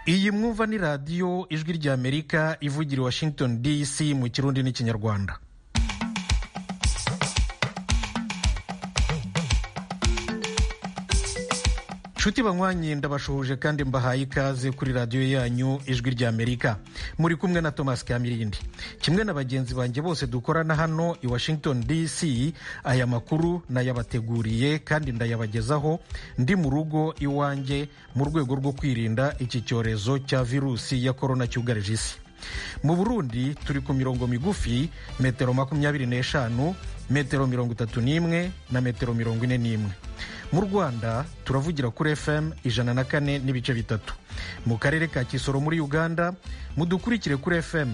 iyi mwumva ni radiyo ijwi ry'Amerika ivugira i Washington DC mu Kirundi n'Ikinyarwanda. Nshuti banywanyi, ndabashuhuje kandi mbahaye ikaze kuri radiyo yanyu ijwi ry'Amerika. Muri kumwe na Thomas Kamirindi. Kimwe na bagenzi banjye bose dukorana hano i Washington DC, aya makuru nayabateguriye kandi ndayabagezaho ndi mu rugo iwanjye mu rwego rwo kwirinda iki cyorezo cya virusi ya korona cyugarije isi. Mu Burundi turi ku mirongo migufi, metero 25, metero 31 na metero 41. Mu Rwanda turavugira kuri FM 104.3. Mu karere ka Kisoro muri Uganda mudukurikire kuri FM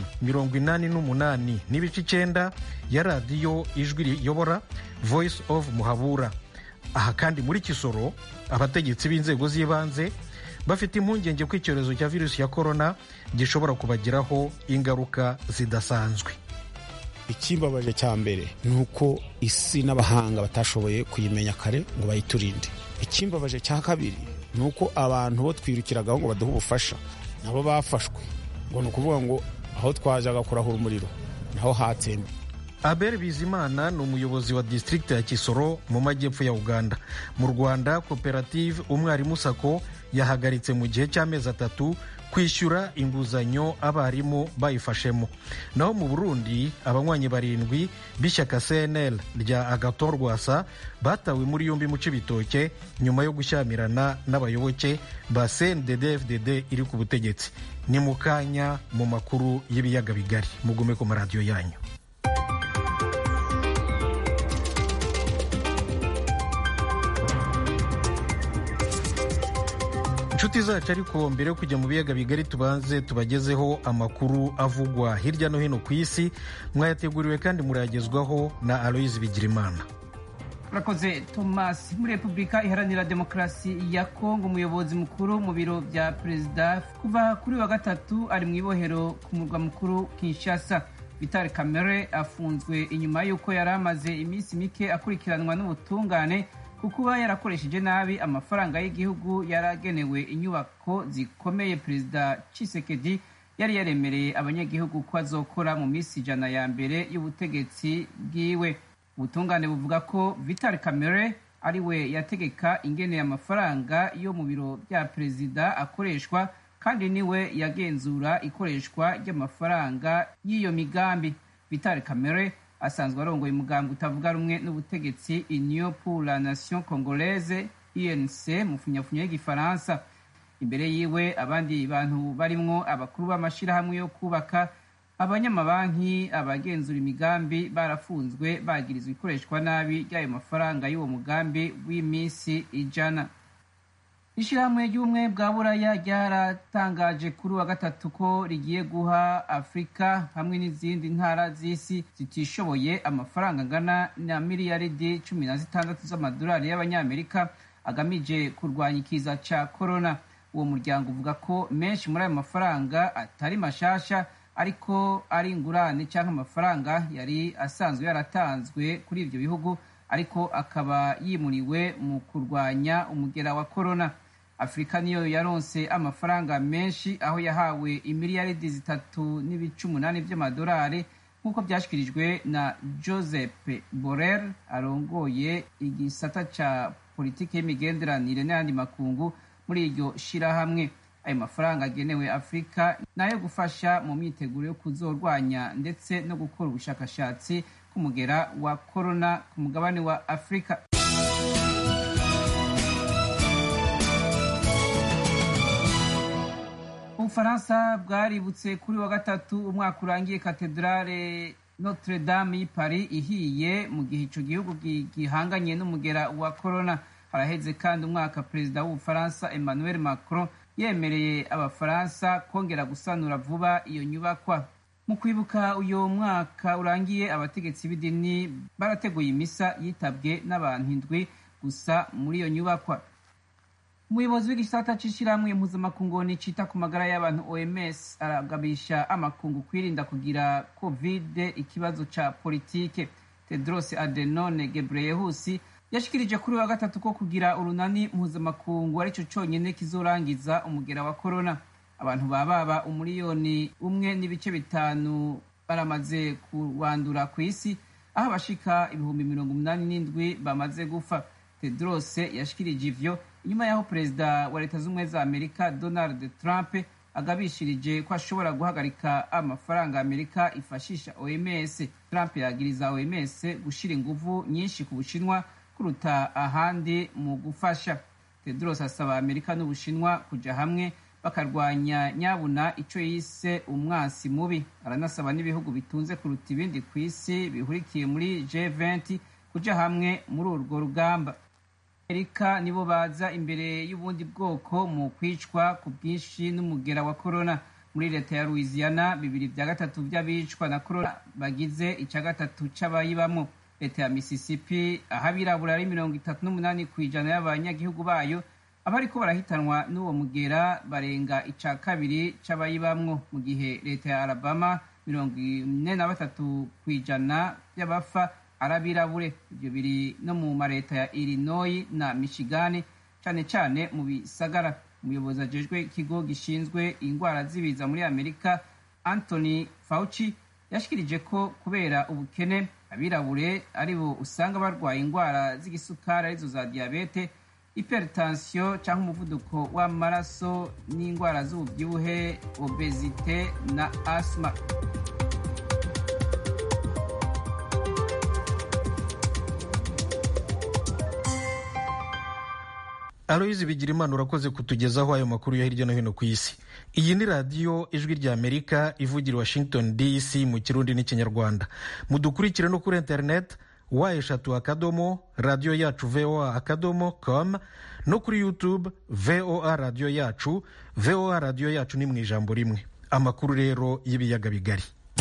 88.9 ya radiyo ijwi riyobora Voice of Muhabura. Aha kandi muri Kisoro abategetsi b'inzego z'ibanze bafite impungenge ko icyorezo cya virusi ya korona gishobora kubagiraho ingaruka zidasanzwe. Ikimbabaje cya mbere ni uko isi n'abahanga batashoboye kuyimenya kare ngo bayiturinde. Ikimbabaje cya kabiri ni uko abantu bo twirukiragaho ngo baduhe ubufasha nabo bafashwe, ngo ni ukuvuga ngo aho twajaga kurahura umuriro naho hatembe. Abel Bizimana ni umuyobozi wa district ya Kisoro mu majyepfo ya Uganda. Mu Rwanda koperative Umwarimu Sako yahagaritse mu gihe cy'amezi 3 kwishyura inguzanyo abarimu bayifashemo. Naho mu Burundi abanywanyi 7 b'ishyaka CNL rya Agathon Rwasa batawe muri yombi mu Cibitoke nyuma yo gushyamirana n'abayoboke ba CNDD-FDD iri ku butegetsi. Ni mu kanya mu makuru y'ibiyaga bigari. Mugume ku maradiyo yanyu. Inshuti zacu, ariko mbere yo kujya mu biyaga bigari tubanze tubagezeho amakuru avugwa hirya no hino ku isi. Mwayateguriwe kandi murayagezwaho na Aloise Bigirimana. Urakoze Thomas. Muri Repubulika Iharanira Demokarasi ya Kongo, umuyobozi mukuru mu biro bya perezida kuva kuri wa gatatu ari mu ibohero ku murwa mukuru Kinshasa. Vital Kamerhe afunzwe inyuma y'uko yari amaze iminsi mike akurikiranwa n'ubutungane kuba yarakoresheje nabi amafaranga y'igihugu yaragenewe inyubako zikomeye Perezida Tshisekedi yari yaremereye abanyagihugu ko azokora mu minsi 100 ya mbere y'ubutegetsi bwiwe. Ubutungane buvuga ko Vital Kamerhe ari we yategeka ingene amafaranga yo mu biro bya perezida akoreshwa, kandi niwe yagenzura ikoreshwa ry'amafaranga y'iyo migambi. Vital Kamerhe asanzwe arongoye umugambi utavuga rumwe n'ubutegetsi Union pour la Nation Congolaise UNC mu funyafunya y'igifaransa. Imbere yiwe abandi bantu barimwo abakuru b'amashirahamwe yo kubaka, abanyamabanki, abagenzura imigambi barafunzwe bagirizwa ikoreshwa nabi ry'ayo mafaranga y'uwo mugambi w'iminsi 100. Ishirahamwe ry'ubumwe bwa Buraya ryaratangaje kuri wa gatatu ko rigiye guha Afrika hamwe n'izindi ntara z'isi zitishoboye amafaranga angana na miliyaridi 16 z'amadolari y'abanyamerika agamije kurwanya ikiza ca korona. Uwo muryango uvuga ko menshi muri ayo mafaranga atari mashasha, ariko ari ingurane cyangwa amafaranga yari asanzwe yaratanzwe kuri ivyo bihugu, ariko akaba yimuriwe mu kurwanya umugera wa korona. Afrika niyo yaronse amafaranga menshi, aho yahawe imiliyaridi 3.8 by'amadolari nk'uko byashyikirijwe na Joseph Borrell arongoye igisata ca politiki y'imigenderanire n'ayandi makungu muri iryo shirahamwe. Ayo mafaranga agenewe Afrika nayo gufasha mu myiteguro yo kuzorwanya ndetse no gukora ubushakashatsi k'umugera wa korona ku mugabane wa Afrika. Ubufaransa bwaributse kuri wa gatatu umwaka urangiye katedrale Notre Dame y'i Paris ihiye mu gihe ico gihugu gihanganye n'umugera wa korona. Haraheze kandi umwaka perezida w'Ubufaransa Emmanuel Macron yemereye abafaransa kongera gusanura vuba iyo nyubakwa. Mu kwibuka uyo mwaka urangiye, abategetsi b'idini barateguye imisa yitabwe n'abantu 7 gusa muri iyo nyubakwa. Umuyobozi w'igisata c'ishirahamwe mpuzamakungu cita ku magara y'abantu OMS aragabisha amakungu kwirinda kugira COVID ikibazo ca politike. Tedros Adhanom Ghebreyesus yashikirije kuri wa gatatu ko kugira urunani mpuzamakungu arico conyene kizorangiza umugera wa korona. abantu baba umuriyoni 1.5 baramaze kuwandura ku isi, aho abashika 87,000 bamaze gupfa. Tedros yashikirije ivyo inyuma y'aho perezida wa leta z'ubumwe za Amerika Donald Trump agabishirije ko ashobora guhagarika amafaranga Amerika ifashisha OMS. Trump yagiriza OMS gushira inguvu nyinshi ku Bushinwa kuruta ahandi mu gufasha. Tedros asaba Amerika n'Ubushinwa kuja hamwe bakarwanya nyabuna ico yise umwansi mubi. Aranasaba n'ibihugu bitunze kuruta ibindi ku isi bihurikiye muri G20 kuja hamwe muri urwo rugamba. Amerika nibo baza imbere y'ubundi bwoko mu kwicwa ku bwinshi n'umugera wa corona. Muri leta ya Louisiana 2/3 by'abicwa na corona bagize 1/3 c'abayibamo. Leta ya Mississippi ahabirabura ari 38% y'abanyagihugu bayo abariko barahitanwa n'uwo mugera barenga 2/3 c'abayibamwo, mu gihe leta ya Alabama 43% y'abafa arabirabure. Ibyo biri no mu mareta ya Illinois na Michigan, cyane cyane mu bisagara. Umuyobozi ajejwe ikigo gishinzwe indwara z'ibiza muri Amerika Anthony Fauci yashikirije ko kubera ubukene abirabure aribo usanga barwaye indwara z'igisukari arizo za diabete, hypertension cyangwa umuvuduko w'amaraso n'indwara z'ububyibuhe, obesite na asthma. Aloyizi Bigirimana urakoze kutugezaho ayo makuru ya hirya no hino ku isi. Iyi ni radiyo Ijwi rya Amerika ivugira Washington DC mu Kirundi n'Ikinyarwanda. Mudukurikire no kuri internet eshatu radio yacu voa.com no kuri YouTube VOA radio yacu. VOA radio yacu ni mu ijambo rimwe. Amakuru rero y'ibiyaga bigari.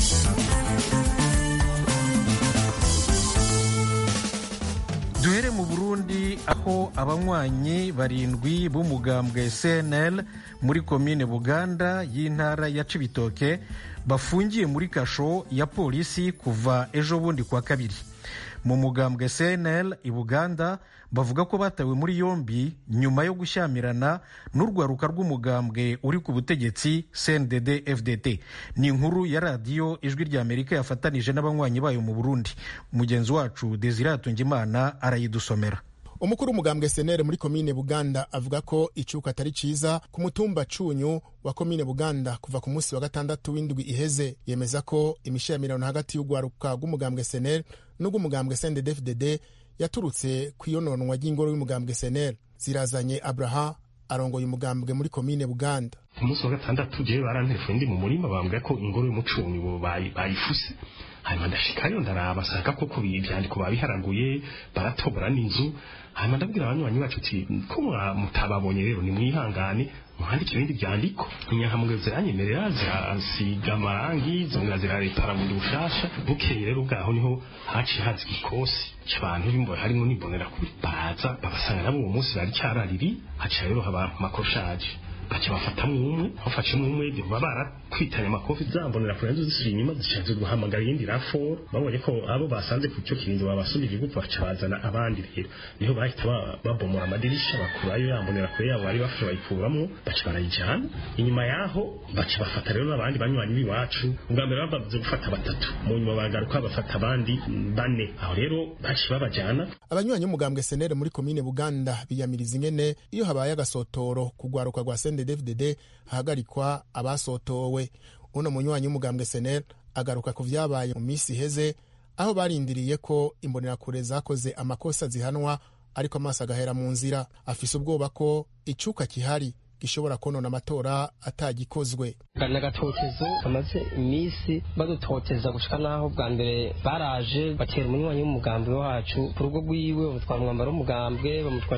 Duhere mu Burundi, aho abanywanyi 7 b'umugambwe CNL muri komine Buganda y'intara ya Cibitoke bafungiye muri kasho ya polisi kuva ejo bundi kwa kabiri. Mu mugambwe CNL i Buganda bavuga ko batawe muri yombi nyuma yo gushyamirana n'urwaruka rw'umugambwe uri ku butegetsi CNDD FDT. Ni inkuru ya radiyo Ijwi rya Amerika yafatanije n'abanywanyi bayo mu Burundi. Mugenzi wacu Desire Atungimana arayidusomera. Umukuru w'umugambwe CNL muri komine Buganda avuga ko icuka atari ciza ku mutumba Cunyu wa komine Buganda kuva ku munsi wa gatandatu w'indwi iheze. Yemeza ko imishamirano hagati y'urwaruka rw'umugambwe CNL n'urw'umugambwe CNDD-FDD yaturutse kwiyononwa ry'ingoro y'umugambwe CNL. Zirazanye Abraham arongoye umugambwe muri komine Buganda. Ku munsi wa gatandatu je barantelefone ndi mu murima bambwira ko ingoro y'umucunyu bayifuse. Hanyuma ndashikayo ndaraba sanga koko ivyandiko babiharaguye baratobora n'inzu. Hanyuma ndabwira abanywanyi bacu ati ko mutababonye rero ni mwihangane muhandike ibindi byandiko. Inyankamugayo ziranyemerera zirasiga amarangi zongera zirarepara bundi bushasha. Bukeye rero ubwaho niho haci hazi igikosi cy'abantu bimbo harimo nibonera kuri baza babasanga nabo uwo munsi bari cyarariri haca rero haba makoroshaje. Baca bafatamwe umwe bafashemwe umwe babara kwitanya amakofi zambonera kure zisiri inyuma zishaje guhamagara yindi raforo babonye ko abo basanze ku cyo kirindi babasubije gupfa bacabazana abandi rero niho bahita babomora amadirisha bakurayo yambonera kure yabo bari bafashe bayikuramwo baca barayijana. Inyuma yaho baca bafata rero n'abandi banywanyi biwacu ubwa mbere babaze gufata 3 mu nyuma bagaruka bafata abandi 4 aho rero baca babajana. Abanywanyi umugambwe CNL muri komine Buganda biyamiriza ingene iyo habaye agasotoro kugwaruka gwa CNDD-FDD hagarikwa abasotowe. Uno munywanyi w'umugambwe CNL agaruka ku vyabaye mu misi heze aho barindiriye ko imbonerakure zakoze amakosa zihanwa ariko amaso agahera mu nzira. Afise ubwoba ko icuka kihari gishobora konona amatora atagikozwe. Nagatotezo amaze imisi badutoteza gushika naho bwa mbere baraje batera umunywanyi w'umugambwe wacu ku rugo rwiwe bamutwara umwambaro w'umugambwe bamutwara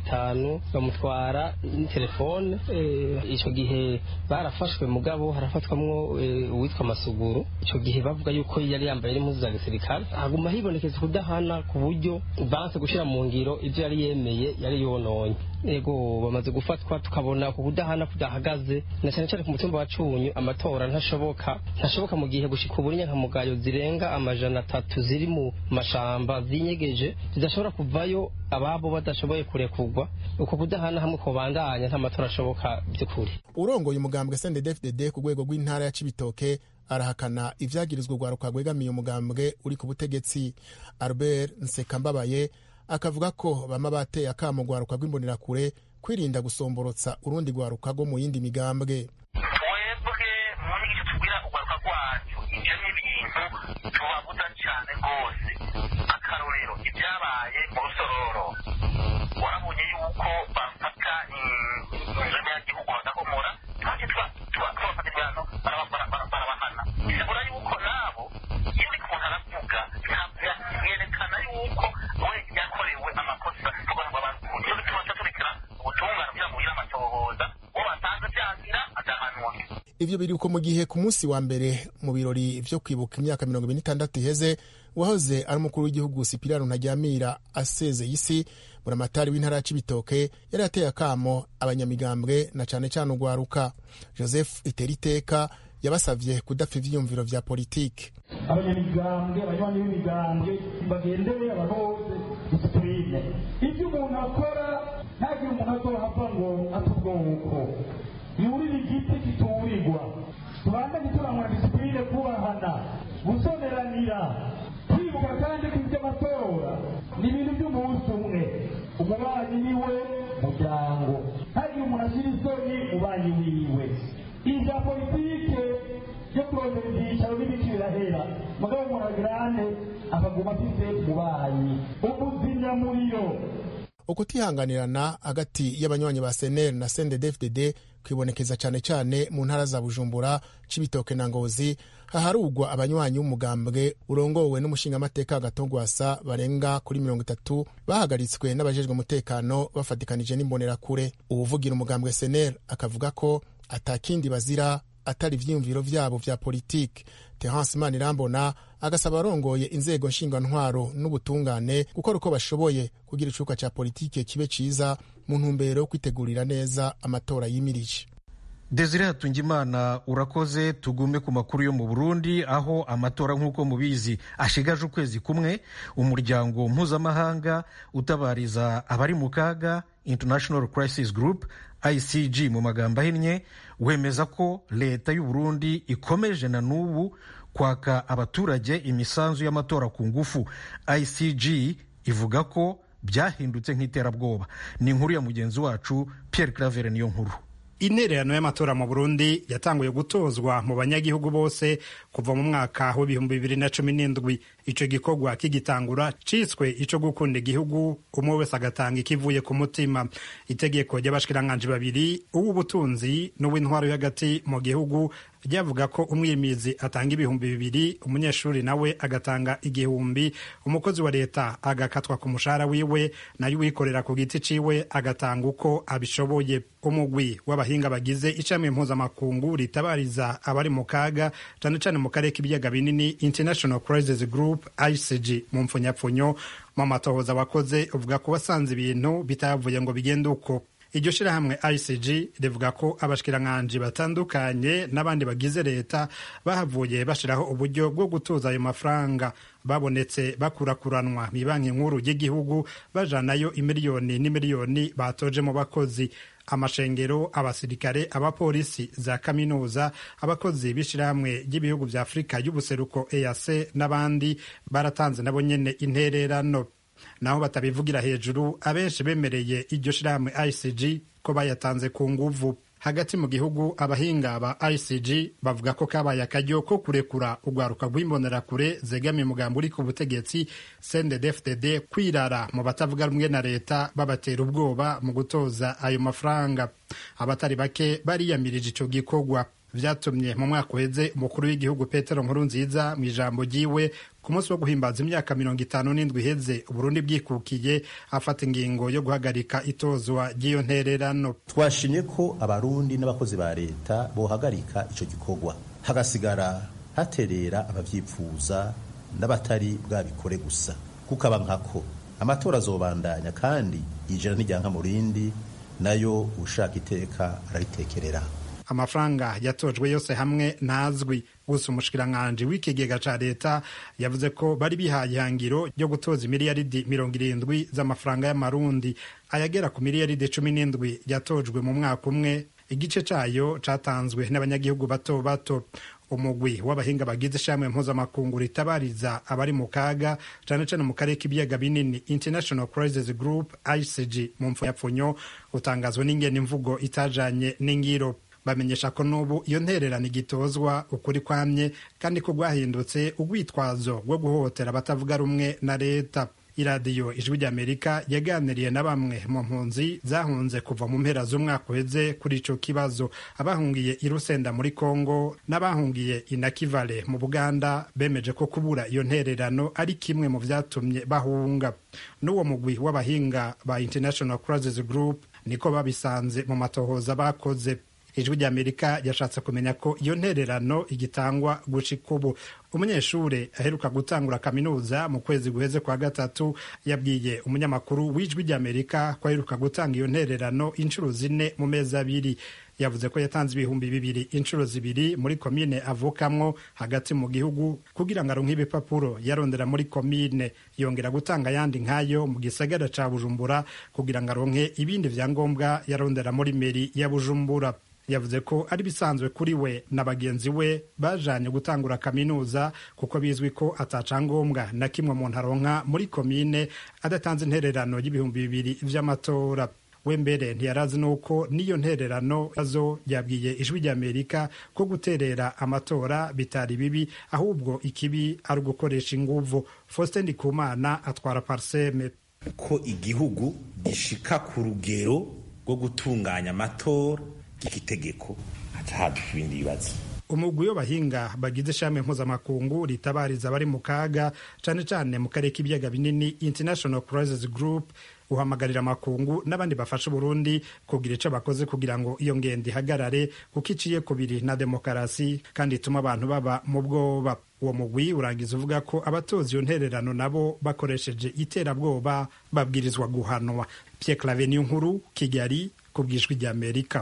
50 bamutwara telefone. Ico gihe barafashwe mugabo harafatwamwo uwitwa Masuguru. Ico gihe bavuga yuko yari yambaye impuzu za gisirikare. Haguma hibonekeza kudahana ku buryo banse gushira mu ngiro ivyo yari yemeye yari yononye. yego bamaze gufatwa tukabona ku kudahana kudahagaze na cyane cyane ku mutumba wa Cunyu amatora ntashoboka mu gihe gushika ubu inyankamugayo zirenga 300 ziri mu mashamba zinyegeje zidashobora kuvayo ababo badashoboye kurekurwa uko kudahana hamwe ko bandanya nta matora ashoboka by'ukuri. Urongoye umugambwe CNDD-FDD ku rwego rw'intara ya Cibitoke arahakana ivyagirizwa urwaruka rwegamiye umugambwe uri ku butegetsi. Albert Nsekambabaye akavuga ko bama bateye akamo rwaruka rw'imbonerakure kwirinda gusomborotsa urundi rwaruka rwo mu yindi migambwe. Twebwe mu nyigisho tubwira urwaruka rwacu ivyo ni ibintu tubabuza cyane rwose. Akarorero ibyabaye mu Rusororo warabonye yuko bafata inzira y'igihugu bagahomora kandi twabafata ibihano barabahana. Bisabura yuko nabo iyo uri kubona aravuga yerekana yuko we yakorewe amakosa kugira ngo iyo bituma turekera ubutungane kugira ngo amatohoza uwo batanze byagira adahanwa. Ivyo biri uko mu gihe ku munsi wa mbere mu birori vyo kwibuka imyaka 26 iheze wahoze ari umukuru w'igihugu Sipiriyano Ntaryamira asezeye isi buramatari w'intara ya Cibitoke yari ateye akamo abanyamigambwe na cane cane urwaruka. Joseph Iteriteka yabasavye kudapfa ivyiyumviro vya politike. Abanyamigambwe abanywanyi b'imigambwe bagendere abahose disipline. Ivyo umuntu akora ntagira umuntu azohava ngo atubwoko yurira igiti kiturirwa tubandanye turamura disipline kubahana gusoneranira kwibuka kandi kw'ivy'amatora ni ibintu by'umunsi umwe. Umubanyi niwe muryango ntagira umuntu ashyira isoni umubanyi wiwe. Ija politike yo kurondera ibyicaro n'ibiki birahera mugabo umuntu agirane akaguma afite umubanyi umuzimyamuriro. Ukutihanganirana hagati y'abanywanyi ba CNL na CNDD-FDD kwibonekeza cyane cyane mu ntara za Bujumbura, Cibitoke na Ngozi haharugwa abanywanyi b'umugambwe urongowe n'umushingamateka Agatongwasa barenga kuri 30 bahagaritswe n'abajejwe umutekano bafatikanije n'imbonerakure. Uwuvugira umugambwe CNL akavuga ko atakindi bazira atari ivyiyumviro vyabo vya politike. Terence Manirambona agasaba arongoye inzego nshingwantwaro n'ubutungane gukora uko bashoboye kugira icuka ca politike kibe ciza mu ntumbero yo kwitegurira neza amatora yimirije. Desire Hatungimana urakoze. Tugume ku makuru yo mu Burundi aho amatora nk'uko mubizi ashigaje ukwezi kumwe. Umuryango mpuzamahanga utabariza abari mu kaga International Crisis Group ICG mu magambo ahinnye wemeza ko leta y'u Burundi ikomeje na n'ubu kwaka abaturage imisanzu y'amatora ku ngufu. ICG ivuga ko byahindutse nk'iterabwoba. Ni inkuru ya mugenzi wacu Pierre Claver niyo nkuru. Intererano y'amatora mu Burundi yatanguye gutozwa mu banyagihugu bose kuva mu mwaka wa 2017. Ico gikorwa kigitangura ciswe ico gukunda igihugu umwe wese agatanga ikivuye ku mutima. Itegeko ry'abashikiranganje babiri uw'ubutunzi n'uw'intwaro y'agati mu gihugu ryavuga ko umwimizi atanga 2,000, umunyeshuri nawe agatanga 1,000, umukozi wa leta agakatwa ku mushahara wiwe, nayo wikorera ku giti ciwe agatanga uko abishoboye. Umugwi w'abahinga bagize icamwe mpuzamakungu ritabariza abari mu kaga cane cane mu karere k'ibiyaga binini International Crisis Group ICG mu mpfunyapfunyo mu matohoza wakoze uvuga ko basanze ibintu bitavuye ngo bigende uko. Iryo shirahamwe ICG rivuga ko abashikiranganje batandukanye n'abandi bagize leta bahavuye bashiraho uburyo bwo gutuza ayo mafaranga babonetse bakurakuranwa mu banki nkuru y'igihugu bajanayo imiliyoni n'imiliyoni batoje mu bakozi. Amashengero, abasirikare, abapolisi, za kaminuza, abakozi b'ishirahamwe ry'ibihugu vya Afrika y'ubuseruko EAC n'abandi baratanze nabo nyene intererano. Naho batabivugira hejuru abenshi bemereye iryo shirahamwe ICG ko bayatanze ku nguvu. Hagati mu gihugu abahinga ba ICG bavuga ko kabaye akaryo ko kurekura urwaruka rw'imbonerakure zegamiye umugambi uri ku butegetsi CNDD-FDD kwirara mu batavuga rumwe na leta babatera ubwoba mu gutoza ayo mafaranga. Abatari bake bariyamirije ico gikorwa. Vyatumye mu mwaka uheze umukuru w'igihugu Petero Nkurunziza mu ijambo ryiwe ku munsi wo guhimbaza imyaka 57 iheze Uburundi bwikukiye afata ingingo yo guhagarika itozwa ry'iyo ntererano. Twashimye ko abarundi n'abakozi ba leta bohagarika ico gikorwa hagasigara haterera abavyipfuza n'abatari bwabikore gusa. Kukaba nkako amatora azobandanya kandi ijana n'ijyanka mu rindi nayo ushaka iteka araritekerera. Amafaranga yatojwe yose hamwe ntazwi, gusa umushikiranganji w'ikigega ca leta yavuze ko bari bihaye ihangiro ryo gutoza imiliyaridi 70 z'amafaranga y'amarundi. Ayagera ku miliyaridi 17 yatojwe mu mwaka umwe, igice cayo catanzwe n'abanyagihugu bato bato. Umugwi w'abahinga bagize ishamwe mpuzamakungu ritabariza abari mu kaga cane cane mu karere k'ibiyaga binini International Crisis Group ICG mu mfunyapfunyo utangazwe n'ingene imvugo itajanye n'ingiro. Bamenyesha ko n'ubu iyo ntererano igitozwa ukuri kwamye kandi ko gwahindutse ugwitwazo rwo guhohotera abatavuga rumwe na leta. Iradiyo Ijwi ry'Amerika yaganiriye na bamwe mu mpunzi zahunze kuva mu mpera z'umwaka uheze kuri ico kibazo. Abahungiye i Rusenda muri Kongo n'abahungiye i Nakivale mu Buganda bemeje ko kubura iyo ntererano ari kimwe mu vyatumye bahunga. N'uwo mugwi w'abahinga ba International Crisis Group niko babisanze mu matohoza bakoze. Ijwi ry'Amerika yashatse kumenya ko iyo ntererano igitangwa gushika ubu. Umunyeshure aheruka gutangura kaminuza mu kwezi guheze kwa gatatu yabwiye umunyamakuru w'Ijwi ry'Amerika ko aheruka gutanga iyo ntererano inshuro 4 mu mezi 2. Yavuze ko yatanze ibihumbi 2 inshuro 2 muri komine avukamwo hagati mu gihugu kugira ngo aronke ibipapuro yarondera muri komine, yongera gutanga yandi nkayo mu gisagara ca Bujumbura kugira ngo aronke ibindi vyangombwa yarondera muri meri ya Bujumbura. Yavuze ko ari bisanzwe kuri we na bagenzi we bajanye gutangura kaminuza kuko bizwi ko atacangombwa na kimwe mu ntaronka muri komine adatanze intererano y'ibihumbi 2 vy'amatora. We mbere ntiyarazi nuko niyo ntererano azo yabwiye Ijwi ry'Amerika ko guterera amatora bitari bibi ahubwo ikibi ari gukoresha inguvu. Faustin Ndikumana atwara Parseme. Ko igihugu gishika ku rugero rwo gutunganya amatora itegeko atahaduka ibindi bibazo. Umugwi w'abahinga bagize ishami mpuzamakungu ritabariza abari mu kaga cane cane mu karere k'ibiyaga binini International Crisis Group uhamagarira amakungu n'abandi bafasha Burundi kugira ico bakoze kugira ngo iyo ngendo ihagarare kuko iciye kubiri na demokarasi kandi ituma abantu baba mu bwoba. Uwo mugwi urangiza uvuga ko abatoza iyo ntererano nabo bakoresheje iterabwoba babwirizwa guhanwa. Pierre Claver Niyonkuru, Kigali, kubw'Ijwi ry'Amerika.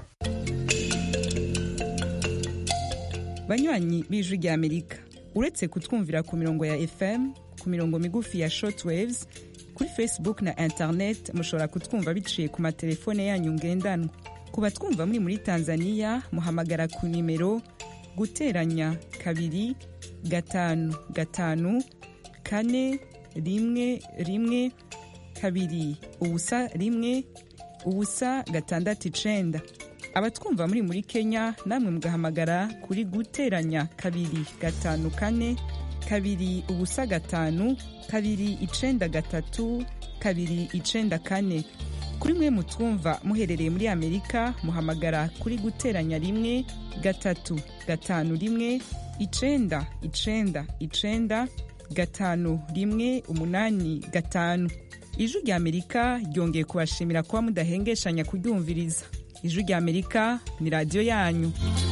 Banywanyi b'Ijwi ry'Amerika, uretse kutwumvira ku mirongo ya FM, ku mirongo migufi ya shortwaves, kuri Facebook na internet mushobora kutwumva biciye ku matelefone yanyu ngendanwa. Ku batwumva muri Tanzania muhamagara ku nimero guteranya 2 5 5 4 1 1 2 ubusa 1 ubusa 6 abatwumva muri Kenya namwe mugahamagara kuri guteranya 2 5 4 2 ubusa 5 2 9 3 2 9 kuri mwe mutwumva muherereye muri Amerika muhamagara kuri guteranya 1 3 5 1 9 9 5 1 8 5. Ijwi ry'Amerika ryongeye kubashimira kuba mudahengeshanya kuryumviriza. Ijwi ry'Amerika ni radio yanyu.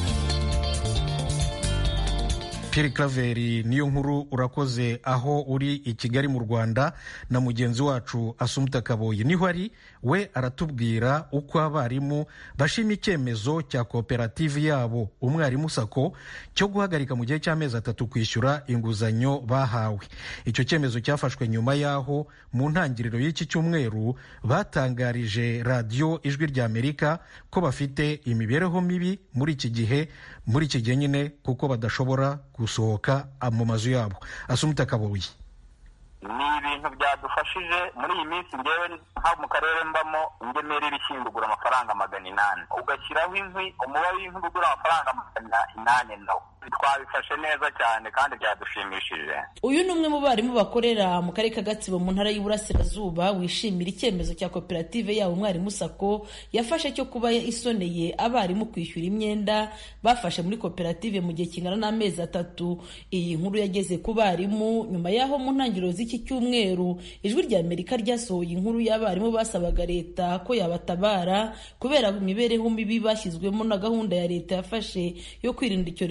Pierre Claver Niyonkuru, urakoze aho uri i Kigali mu Rwanda na mugenzi wacu Assumpta Kaboyi niho ari. We aratubwira uko abarimu bashima icyemezo cya koperative yabo Umwarimu Sako cyo guhagarika mu gihe cy'amezi 3 kwishyura inguzanyo bahawe. Icyo cyemezo cyafashwe nyuma yaho mu ntangiriro y'iki cyumweru batangarije radio Ijwi ry'Amerika ko bafite imibereho mibi muri iki gihe nyine kuko badashobora gusohoka mu mazu yabo. Assumpta Kaboyi. Ni ibintu byadufashije muri iyi minsi ngewe nka mu karere mbamo ingemeri irishindugura amafaranga 800 ugashyiraho inkwi umubare w'inkwi ugura amafaranga 800 nawo twabifashe neza cyane kandi byadushimishije. Uyu ni umwe mu barimu bakorera mu karere ka Gatsibo mu ntara y'Iburasirazuba wishimira icyemezo cya koperative yabo Umwarimu Sako yafashe cyo kuba isoneye abarimu kwishyura imyenda bafashe muri koperative mu gihe kingana n'amezi 3. Iyi nkuru yageze ku barimu nyuma yaho mu ntangiriro z'iki cyumweru Ijwi ry'Amerika ryasohoye inkuru y'abarimu basabaga leta ko yabatabara kubera imibereho mibi bashyizwemo na gahunda ya leta yafashe yo kwirinda icyorezo cya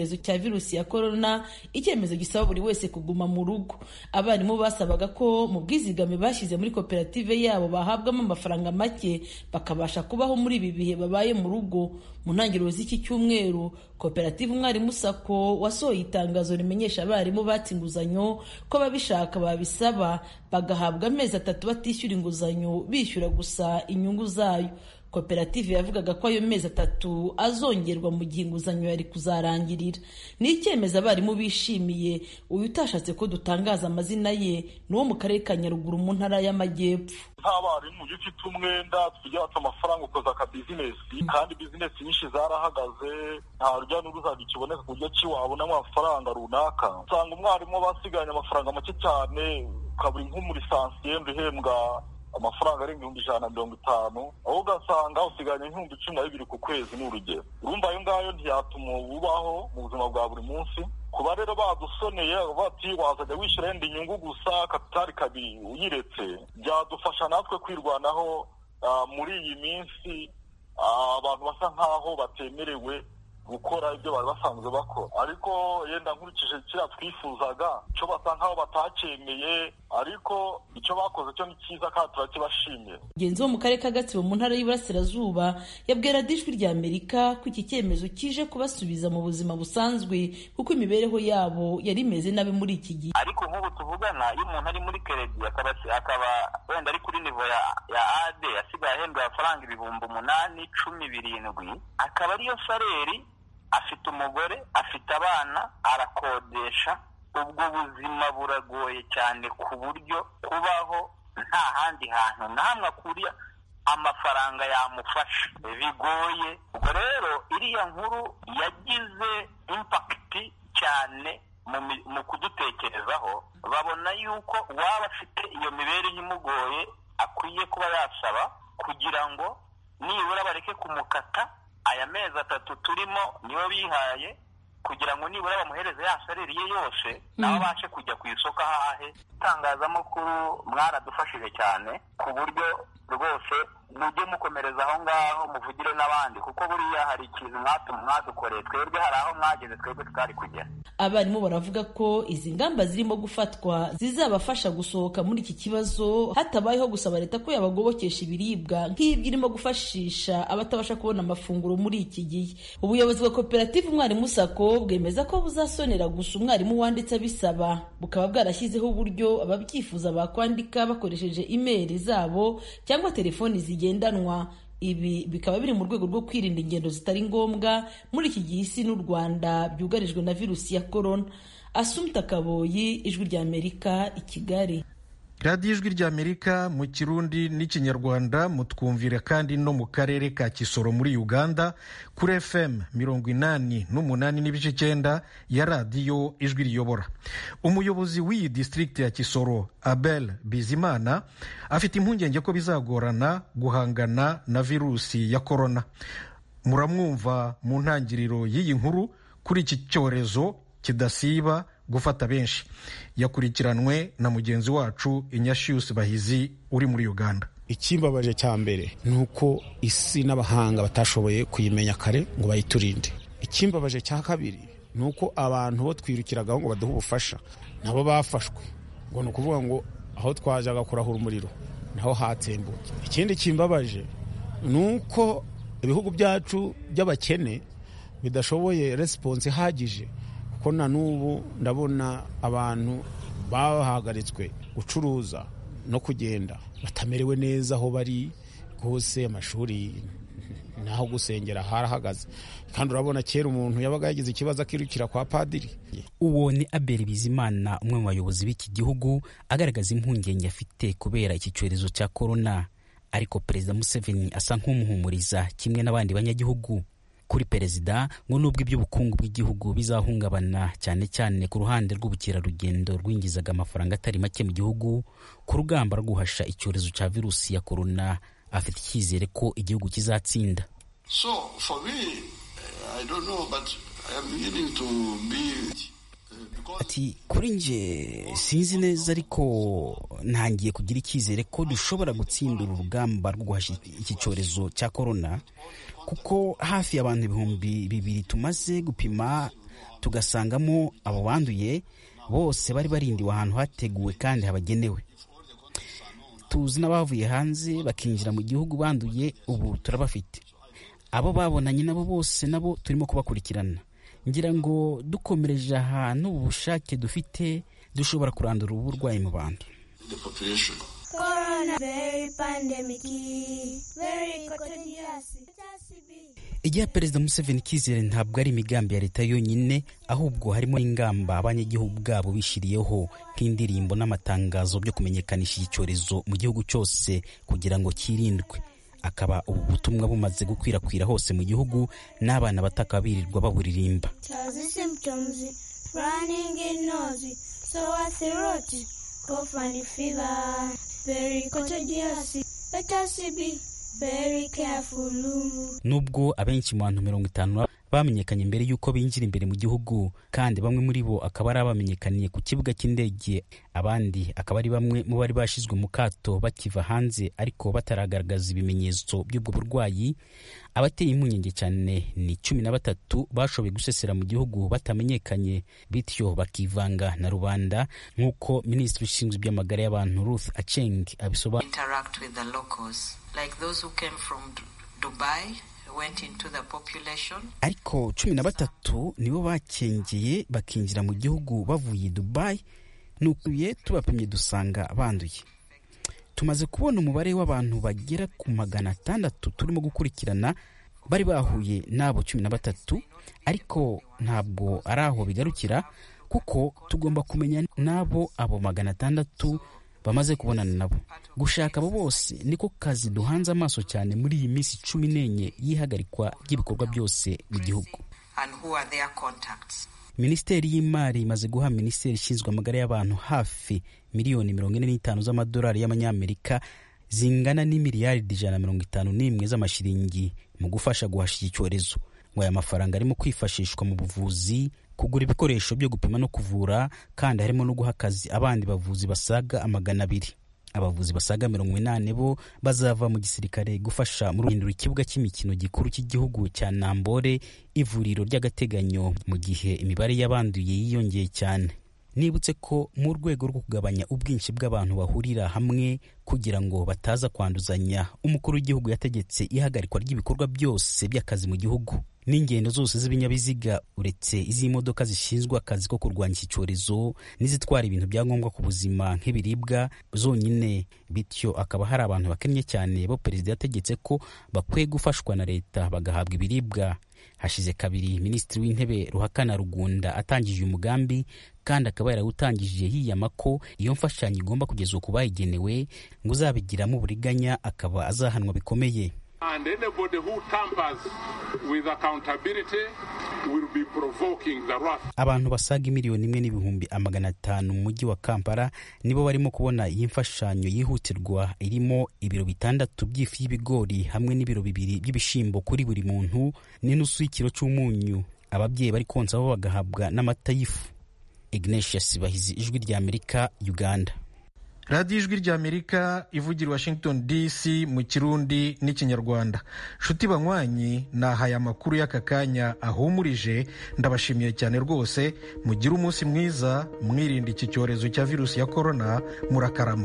virusi ya korona, icyemezo gisaba buri wese kuguma mu rugo. Abarimu basabaga ko mu bwizigame bashyize muri koperative yabo bahabwamo amafaranga make bakabasha kubaho muri ibi bihe babaye mu rugo. Mu ntangiriro z'iki cyumweru, koperative Umwarimu Sako wasohoye itangazo rimenyesha abarimu batse inguzanyo ko babishaka babisaba bagahabwa amezi 3 batishyura inguzanyo, bishyura gusa inyungu zayo. Koperative yavugaga ko ayo mezi 3 azongerwa mu gihe inguzanyo yari kuzarangirira. Ni icyemezo abarimu bishimiye. Uyu utashatse ko dutangaza amazina ye ni wo mu karere ka Nyaruguru mu ntara y'Amajyepfo. Abarimu ufite umwenda tujya amafaranga ukoza ka bizinesi, kandi bizinesi nyinshi zarahagaze, nta rujya n'uruza rukiboneka ku buryo ki wabona amafaranga runaka. Usanga umwarimu basiganye amafaranga make cyane, ukabura nk'umuri lisansiye uhembwa amafaranga arenga 150, aho ugasanga usiganye 12,000 ku kwezi n'urugero. Urumva ayo ngayo ntiyatuma ubaho mu buzima bwa buri munsi. Kuba rero badusoneye bati wazajya wishyura yenda inyungu gusa kapitali kabiri uyiretse, byadufasha natwe kwirwanaho muri iyi minsi abantu basa nkaho batemerewe gukora ibyo bari basanzwe bakora. Ariko yenda nkurikije kiriya twifuzaga cyo basa nkaho batacyemeye, ariko icyo bakoze cyo ni cyiza kandi turakibashimiye. Mugenzi wo mu karere ka Gatsibo mu ntara y'Iburasirazuba yabwira Ijwi ry'Amerika ko iki cyemezo kije kubasubiza mu buzima busanzwe kuko imibereho yabo yari imeze nabi muri iki gihe. Ariko nk'ubu tuvugana, iyo umuntu ari muri keredi akaba wenda ari kuri nivo ya AD, asigaye ahembwa amafaranga 8,000, 10, 7, akaba ariyo saleri, afite umugore, afite abana, arakodesha. Ubwo buzima buragoye cyane ku buryo kubaho nta handi hantu namwe akuriya amafaranga yamufasha bigoye. Ubwo rero iriya nkuru yagize impact cyane mu kudutekerezaho. Babona yuko waba afite iyo mibereho imugoye akwiye kuba yasaba kugira ngo nibura bareke kumukata aya mezi 3 turimo niyo bihaye, kugira ngo nibura bamuhereze ya salari ye yose nawe abashe kujya ku isoko ahahe. Itangazamakuru mwaradufashije cyane ku buryo rwose mujye mukomereza aho ngaho muvugire n'abandi, kuko buriya hari ikintu mwadukoreye twebwe, hari aho mwageze twebwe tutari kugera. Abarimu baravuga ko izi ngamba zirimo gufatwa zizabafasha gusohoka muri iki kibazo hatabayeho gusaba leta ko yabagobokesha ibiribwa nk'ibyo irimo gufashisha abatabasha kubona amafunguro muri iki gihe. Ubuyobozi bwa koperative Umwarimu Sako bwemeza ko buzasonera gusa umwarimu wanditse abisaba, bukaba bwarashyizeho uburyo ababyifuza bakwandika bakoresheje email zabo cyangwa telefoni zigendanwa. Ibi bikaba biri mu rwego rwo kwirinda ingendo zitari ngombwa muri iki gihe isi n'u Rwanda byugarijwe na virusi ya korona. Asumta Kaboyi, Ijwi ry'Amerika, i Kigali. radiyo Ijwi ry'Amerika mu Kirundi n'Ikinyarwanda mutwumvira kandi no mu karere ka Kisoro muri Uganda kuri FM 88.9 ya radiyo Ijwi riyobora. Umuyobozi w'iyi district ya Kisoro, Abel Bizimana, afite impungenge ko bizagorana guhangana na virusi ya korona. Muramwumva mu ntangiriro y'iyi nkuru kuri iki cyorezo kidasiba gufata benshi. Yakurikiranwe na mugenzi wacu Ignatius Bahizi uri muri Uganda. Ikimbabaje cya mbere ni uko isi n'abahanga batashoboye kuyimenya kare ngo bayiturinde. Ikimbabaje cya kabiri ni uko abantu bo twirukiragaho ngo baduhe ubufasha nabo bafashwe, ngo ni ukuvuga ngo aho twajaga kurahura umuriro naho hatsembutse. Ikindi kimbabaje ni uko ibihugu byacu by'abakene bidashoboye response ihagije, kuko na n'ubu ndabona abantu bahagaritswe gucuruza no kugenda batamerewe neza aho bari hose. Amashuri naho gusengera harahagaze, kandi urabona kera umuntu yabaga yagize ikibazo akirukira kwa padiri. Uwo ni Abel Bizimana, umwe mu bayobozi b'iki gihugu, agaragaza impungenge afite kubera iki cyorezo cya korona. Ariko Perezida Museveni asa nk'umuhumuriza kimwe n'abandi banyagihugu. Kuri perezida ngo nubwo iby'ubukungu bw'igihugu bizahungabana cyane cyane ku ruhande rw'ubukerarugendo rwinjizaga amafaranga atari make mu gihugu, ku rugamba rwo guhasha icyorezo cya virusi ya korona afite icyizere ko igihugu kizatsinda. So for me, I don't know, but I am beginning to be Ati kuri nje sinzi neza, ariko ntangiye kugira icyizere ko dushobora gutsindira urugamba rwo guhasha iki cyorezo cya korona, kuko hafi y'abantu 2,000 tumaze gupima tugasangamo abo banduye bose bari barindiwe ahantu hateguwe kandi habagenewe. Tuzi n'abavuye hanze bakinjira mu gihugu banduye, ubu turabafite. Abo babonanye nabo bose nabo turimo kubakurikirana. Ngira ngo dukomereje ahantu ubushake dufite dushobora kurandura ubu burwayi mu bantu. Corona very pandemic, very contagious. Igihe Perezida Museveni Kizere ntabwo ari imigambi ya leta yonyine, ahubwo harimo ingamba abanyagihugu bwabo bishiriyeho nk'indirimbo n'amatangazo byo kumenyekanisha iki cyorezo mu gihugu cyose kugira ngo kirindwe. Akaba ubu butumwa bumaze gukwirakwira hose mu gihugu, n'abana bataka birirwa baburirimba. Nubwo abenshi mu bantu 50 bamenyekanye mbere y'uko binjira imbere mu gihugu, kandi bamwe muri bo akaba ari abamenyekaniye ku kibuga cy'indege, abandi akaba ari bamwe mu bari bashizwe mu kato bakiva hanze ariko bataragaragaza ibimenyetso by'ubwo burwayi. Abateye impungenge cyane ni 13 bashoboye gusesera mu gihugu batamenyekanye, bityo bakivanga na rubanda, nk'uko Minisitiri ushinzwe iby'amagara y'abantu Ruth Aceng abisobanura. Interact with the locals, like those who came from Dubai. Ariko 13 nibo bakengeye bakinjira mu gihugu bavuye Dubai, nukuye tubapimye dusanga banduye. Tumaze kubona umubare w'abantu bagera ku 600 turimo gukurikirana bari bahuye nabo 13, ariko ntabwo ari aho bigarukira, kuko tugomba kumenya nabo abo 600 bamaze kubonana nabo. Gushaka abo bose niko kazi duhanze amaso cyane muri iyi minsi 14 yihagarikwa ry'ibikorwa byose mu gihugu. Minisiteri y'Imari imaze guha Minisiteri ishinzwe amagara y'abantu hafi miliyoni 45 z'amadolari y'amanyamerika, zingana n'imiliyaridi 151 z'amashiringi mu gufasha guhashya icyorezo. Ngo aya mafaranga arimo kwifashishwa mu buvuzi, kugura ibikoresho byo gupima no kuvura, kandi harimo no guha akazi abandi bavuzi basaga 200. Abavuzi basaga 80 bo bazava mu gisirikare gufasha mu ruhindura ikibuga cy'imikino gikuru cy'igihugu cya Nambole, ivuriro ry'agateganyo, mu gihe imibare y'abanduye yiyongeye cyane. Nibutse ko mu rwego rwo kugabanya ubwinshi bw'abantu bahurira hamwe kugira ngo bataza kwanduzanya, umukuru w'igihugu yategetse ihagarikwa ry'ibikorwa byose by'akazi mu gihugu n'ingendo zose z'ibinyabiziga, uretse iz'imodoka zishinzwe akazi ko kurwanya iki cyorezo n'izitwara ibintu bya ngombwa ku buzima nk'ibiribwa zonyine. Bityo akaba hari abantu bakennye cyane bo perezida yategetse ko bakwiye gufashwa na leta bagahabwa ibiribwa. Hashize kabiri Minisitiri w'Intebe Ruhakana Rugunda atangije umugambi, kandi akaba yarawutangije yiyama ko iyo mfashanyo igomba kugezwa ku bayigenewe, ngo uzabigiramo uburiganya akaba azahanwa bikomeye. And anybody who tampers with accountability will be provoking the wrath. Abantu basaga 1,500,000 mu mujyi wa Kampala nibo barimo kubona iyi mfashanyo yihutirwa, irimo ibiro 6 by'ifi y'ibigori hamwe n'ibiro 2 by'ibishimbo kuri buri muntu, n'inusu y'ikiro cy'umunyu. Ababyeyi bari konsa bo bagahabwa n'amata y'ifu. Ignatius Bahizi, Ijwi ry'Amerika, Uganda. radiyo ijwi ry'Amerika ivugira Washington DC mu Kirundi n'Ikinyarwanda. Nshuti banywanyi, nahaye amakuru y'aka kanya ahumurije, ndabashimiye cyane rwose. Mugire umunsi mwiza, mwirinde iki cyorezo cya virusi ya corona, murakarama.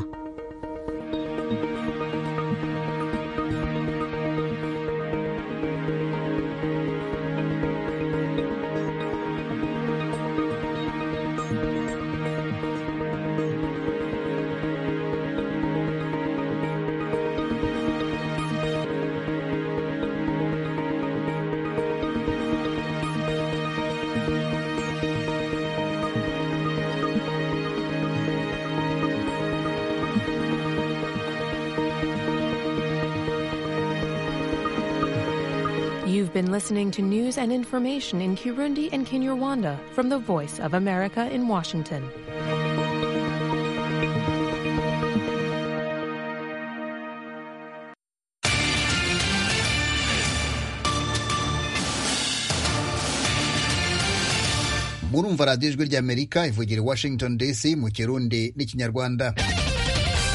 You've been listening to news and information in Kirundi and Kinyarwanda from the Voice of America in Washington. Murumva radiyo ijwi ry'Amerika ivugira Washington DC mu Kirundi n'Ikinyarwanda.